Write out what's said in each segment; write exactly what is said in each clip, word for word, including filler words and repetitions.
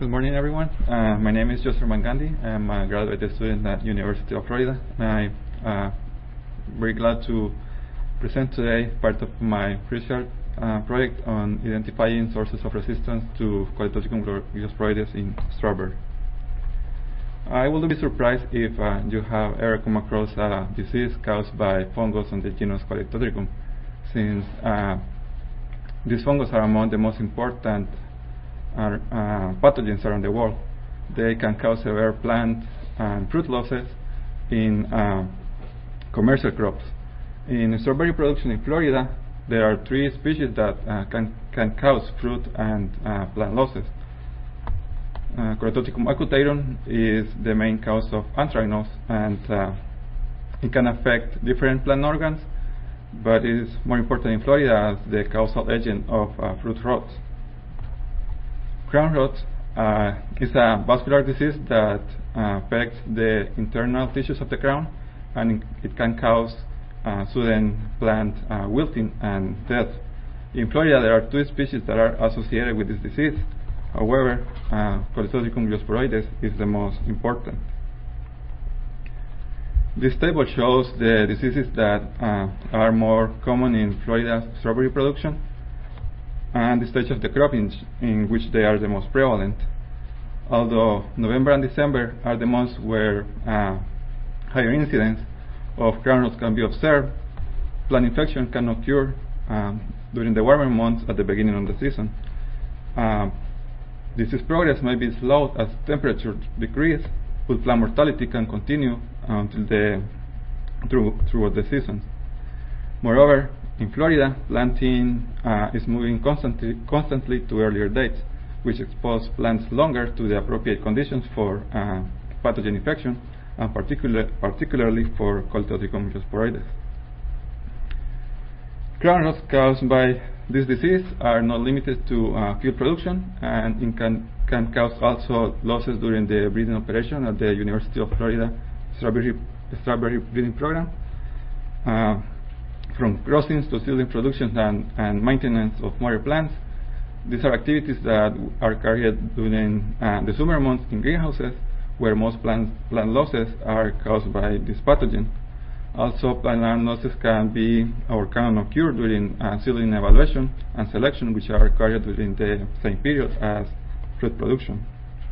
Good morning, everyone. Uh, my name is Joseph Mangandi. I'm a graduate student at University of Florida. I'm uh, very glad to present today part of my research uh, project on identifying sources of resistance to Colletotricum gliosporoides in strawberry. I will be surprised if uh, you have ever come across a disease caused by fungus on the genus Colletotricum, since uh, these fungus are among the most important are uh, pathogens around the world. They can cause severe plant and fruit losses in uh, commercial crops. In strawberry production in Florida, there are three species that uh, can, can cause fruit and uh, plant losses. Uh, Colletotricum acutatum is the main cause of anthracnose, and uh, it can affect different plant organs, but it is more important in Florida as the causal agent of uh, fruit rots. Crown rot uh, is a vascular disease that uh, affects the internal tissues of the crown, and it can cause uh, sudden plant uh, wilting and death. In Florida, there are two species that are associated with this disease. However, uh, Colletotricum gliosporoides is the most important. This table shows the diseases that uh, are more common in Florida's strawberry production and the stage of the crop in, in which they are the most prevalent. Although November and December are the months where uh, higher incidence of crown rot can be observed, plant infection can occur um, during the warmer months at the beginning of the season. Uh, disease progress may be slowed as temperature decrease, but plant mortality can continue until the through throughout the season. Moreover, in Florida, planting uh, is moving constantly, constantly to earlier dates, which expose plants longer to the appropriate conditions for uh, pathogen infection, and particular, particularly for Colletotricum gliosporoides. Crown rots caused by this disease are not limited to uh, field production, and it can, can cause also losses during the breeding operation at the University of Florida strawberry, strawberry breeding program. Uh, From crossings to seedling production and, and maintenance of mother plants. These are activities that are carried during uh, the summer months in greenhouses, where most plant, plant losses are caused by this pathogen. Also, plant losses can be or can occur during uh, seedling evaluation and selection, which are carried during the same period as fruit production.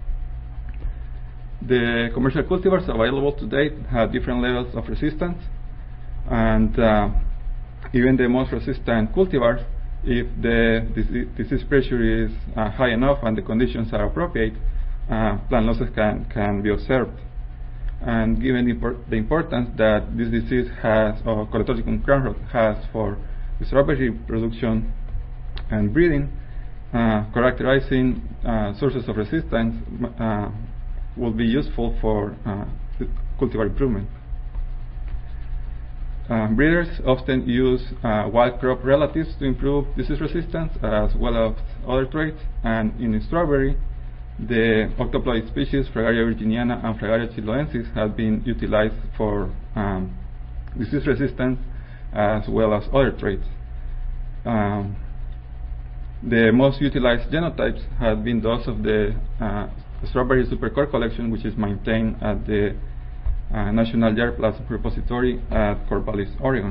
The commercial cultivars available to date have different levels of resistance, and uh, even the most resistant cultivars, if the disease, disease pressure is uh, high enough and the conditions are appropriate, uh, plant losses can, can be observed. And given the, impor the importance that this disease has, or Colletotricum crown rot has for strawberry production and breeding, uh, characterizing uh, sources of resistance uh, will be useful for uh, cultivar improvement. Uh, breeders often use uh, wild crop relatives to improve disease resistance as well as other traits, and in strawberry, the octoploid species Fragaria virginiana and Fragaria chiloensis have been utilized for um, disease resistance as well as other traits. Um, the most utilized genotypes have been those of the uh, strawberry supercore collection, which is maintained at the Uh, National Germplasm Repository at Corvallis, Oregon.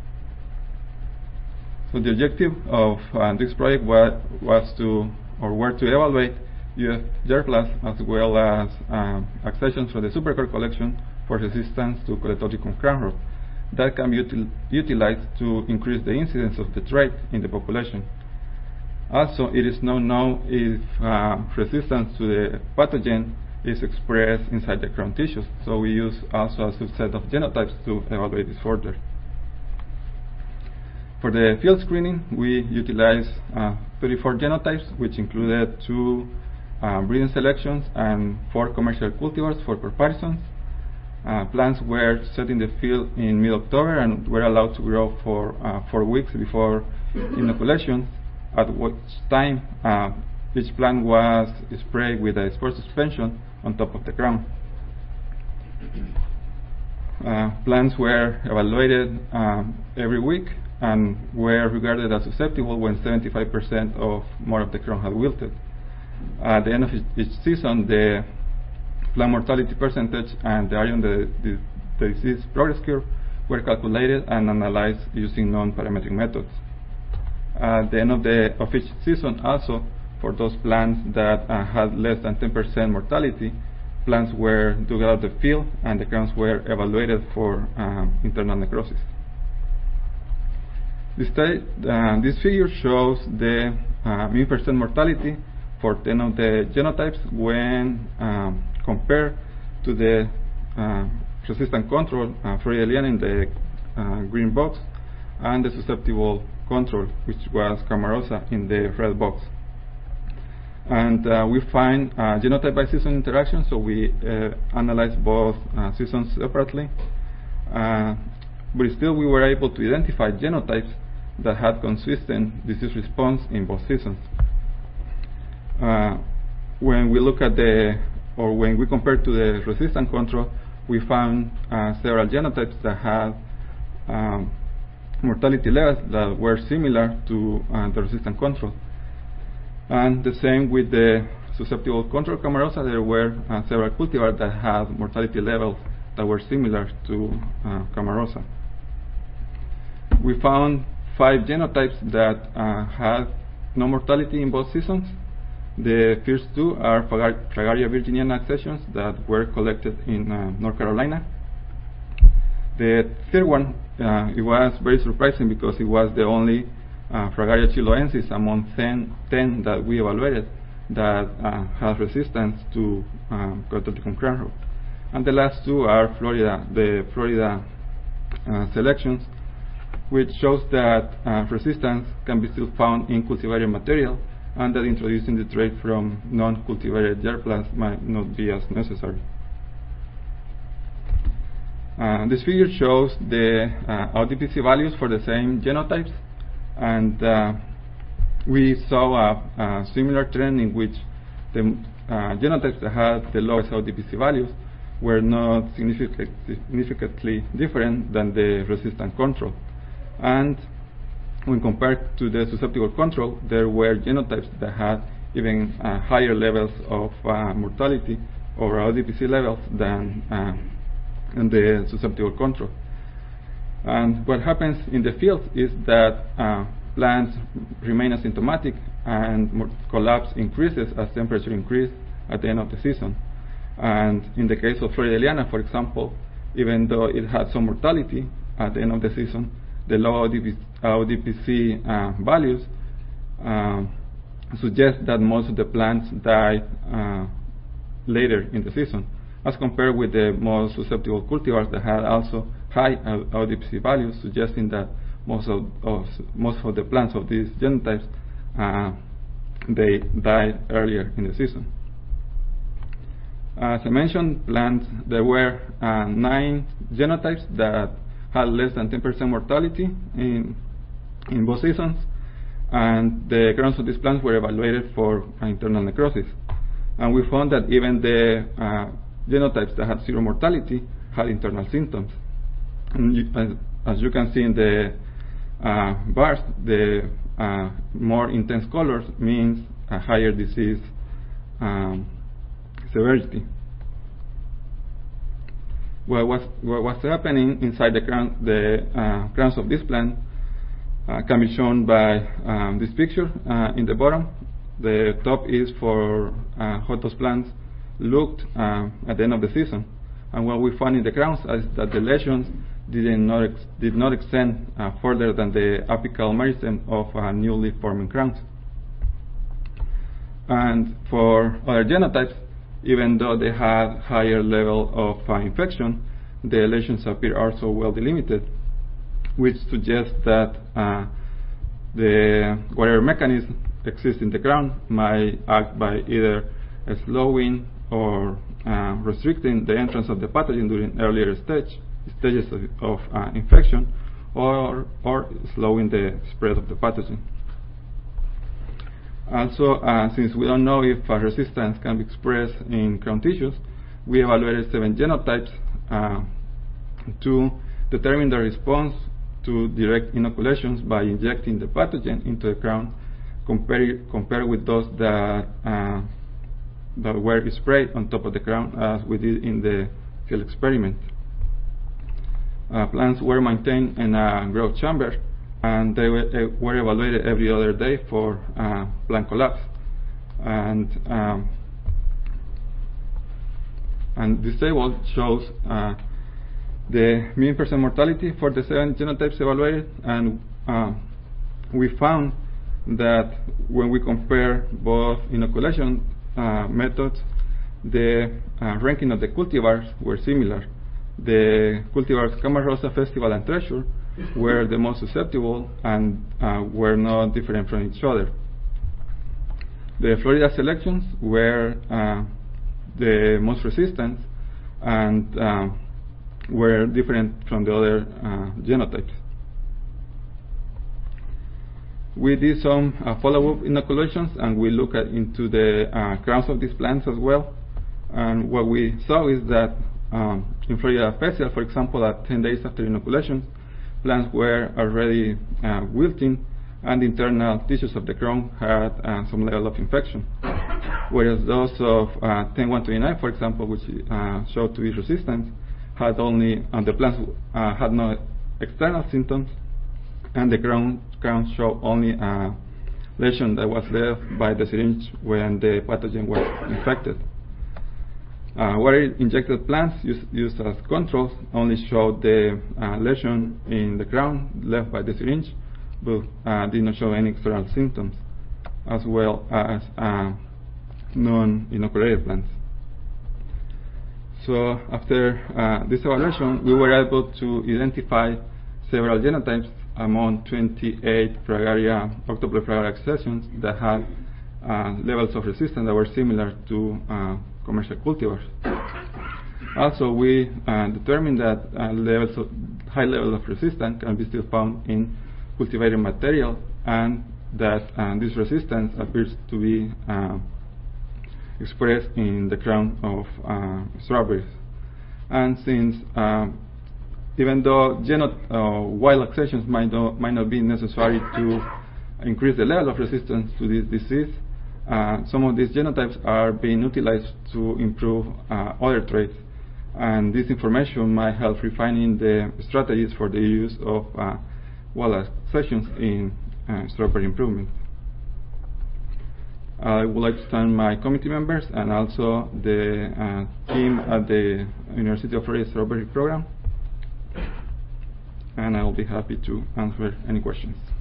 So the objective of uh, this project wa was to, or were to evaluate U S germplasm as well as um, accessions from the supercore collection for resistance to Colletotricum crown rot that can be util utilized to increase the incidence of the trait in the population. Also, it is not known if uh, resistance to the pathogen is expressed inside the crown tissues, so we use also a subset of genotypes to evaluate this further. For the field screening, we utilized uh, thirty-four genotypes, which included two uh, breeding selections and four commercial cultivars for comparisons. Uh, plants were set in the field in mid-October and were allowed to grow for uh, four weeks before inoculation, at which time uh, each plant was sprayed with a spore suspension on top of the crown. Uh, plants were evaluated um, every week and were regarded as susceptible when seventy-five percent of more of the crown had wilted. At the end of each, each season, the plant mortality percentage and the area on the, the, the disease progress curve were calculated and analyzed using non-parametric methods. At the end of, the, of each season, also, for those plants that uh, had less than ten percent mortality, plants were dug out of the field and the crowns were evaluated for um, internal necrosis. This, uh, this figure shows the uh, mean percent mortality for ten of the genotypes when um, compared to the uh, resistant control, uh, Florida Eliana in the uh, green box, and the susceptible control, which was Camarosa in the red box. And uh, we find uh, genotype by season interaction, so we uh, analyze both uh, seasons separately. Uh, but still, we were able to identify genotypes that had consistent disease response in both seasons. Uh, when we look at the, or when we compare to the resistant control, we found uh, several genotypes that had um, mortality levels that were similar to uh, the resistant control. And the same with the susceptible control Camarosa, there were uh, several cultivars that had mortality levels that were similar to uh, Camarosa. We found five genotypes that uh, had no mortality in both seasons. The first two are Fragaria virginiana accessions that were collected in uh, North Carolina. The third one, uh, it was very surprising because it was the only uh, Fragaria chiloensis among ten, ten that we evaluated that uh, has resistance to um, Cryptoticum crown rot. And the last two are Florida, the Florida uh, selections, which shows that uh, resistance can be still found in cultivated material, and that introducing the trait from non-cultivated germplasm might not be as necessary. Uh, this figure shows the uh, R D P C values for the same genotypes, and uh, we saw a, a similar trend in which the uh, genotypes that had the lowest R D P C values were not significant, significantly different than the resistant control. And when compared to the susceptible control, there were genotypes that had even uh, higher levels of uh, mortality or R D P C levels than uh, in the susceptible control. And what happens in the field is that uh, plants remain asymptomatic and collapse increases as temperature increases at the end of the season. And in the case of Florida Eliana, for example, even though it had some mortality at the end of the season, the low R D P C uh, values uh, suggest that most of the plants died uh, later in the season, as compared with the most susceptible cultivars that had also high R D P C values, suggesting that most of, of most of the plants of these genotypes uh, they died earlier in the season. As I mentioned, plants there were uh, nine genotypes that had less than ten percent mortality in in both seasons, and the crowns of these plants were evaluated for uh, internal necrosis. And we found that even the uh, genotypes that had zero mortality had internal symptoms. And you, as, as you can see in the uh, bars, the uh, more intense colors means a higher disease um, severity. What was, what was happening inside the, crown, the uh, crowns of this plant uh, can be shown by um, this picture uh, in the bottom. The top is for uh, how those plants looked uh, at the end of the season, and what we found in the crowns is that the lesions did not ex did not extend uh, further than the apical meristem of uh, newly forming crowns. And for other genotypes, even though they had higher level of uh, infection, the lesions appear also well delimited, which suggests that uh, the whatever mechanism exists in the crown might act by either slowing or uh, restricting the entrance of the pathogen during earlier stage, stages of, of uh, infection, or, or slowing the spread of the pathogen. Also, uh, since we don't know if uh, resistance can be expressed in crown tissues, we evaluated seven genotypes uh, to determine the response to direct inoculations by injecting the pathogen into the crown, compared compared with those that uh, that were sprayed on top of the crown, as we did in the field experiment. Uh, plants were maintained in a growth chamber, and they were, uh, were evaluated every other day for uh, plant collapse. And um, and this table shows uh, the mean percent mortality for the seven genotypes evaluated, and uh, we found that when we compare both inoculation uh, methods, the uh, ranking of the cultivars were similar. The cultivars Camarosa, Festival, and Treasure were the most susceptible and uh, were not different from each other. The Florida selections were uh, the most resistant and uh, were different from the other uh, genotypes. We did some uh, follow-up inoculations, and we looked at into the uh, crowns of these plants as well. And what we saw is that um, in Florida Special, for example, at ten days after inoculation, plants were already uh, wilting, and the internal tissues of the crown had uh, some level of infection. Whereas those of uh, ten one twenty-nine, for example, which uh, showed to be resistant, had only, and the plants uh, had no external symptoms, and the crown, crown showed only a lesion that was left by the syringe when the pathogen was infected. Uh, water-injected plants used, used as controls only showed the uh, lesion in the crown left by the syringe, but uh, did not show any external symptoms, as well as uh, non-inoculated plants. So after uh, this evaluation, we were able to identify several genotypes among twenty-eight Fragaria, octuple Fragaria accessions that had uh, levels of resistance that were similar to uh, commercial cultivars. Also, we uh, determined that uh, levels of high level of resistance can be still found in cultivated material, and that uh, this resistance appears to be uh, expressed in the crown of uh, strawberries. And since uh, even though genot uh, wild accessions might not, might not be necessary to increase the level of resistance to this disease, uh, some of these genotypes are being utilized to improve uh, other traits, and this information might help refining the strategies for the use of uh, wild accessions in uh, strawberry improvement. I would like to thank my committee members and also the uh, team at the University of Florida Strawberry Program, and I will be happy to answer any questions.